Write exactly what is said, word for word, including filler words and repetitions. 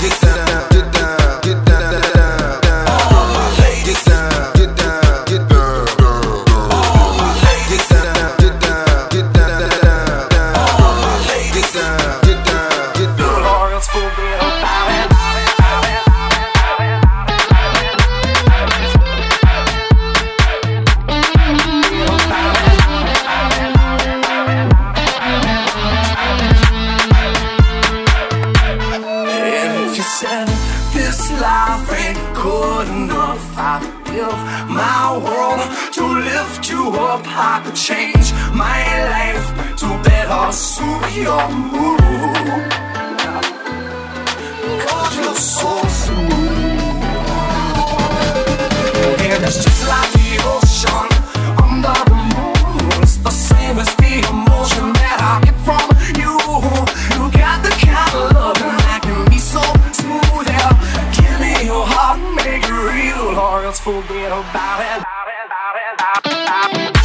Get down, get down, get down, down, down. All my ladies. Get down, get down, get down, down, down. All my ladies. Get down, get down, get down, down, down. All my ladies. Get down, get down, get down. Glorious forget about it. This life ain't good enough. I give my world to lift you up. I could change my life to better suit your mood. Cause you're so smooth. And it's just like the ocean under the moon. It's the same as the emotion that I get from you. You got the kind of love that can be so smooth. Give me your heart, make it real, or else forget about it, about it, about it, about it, about it.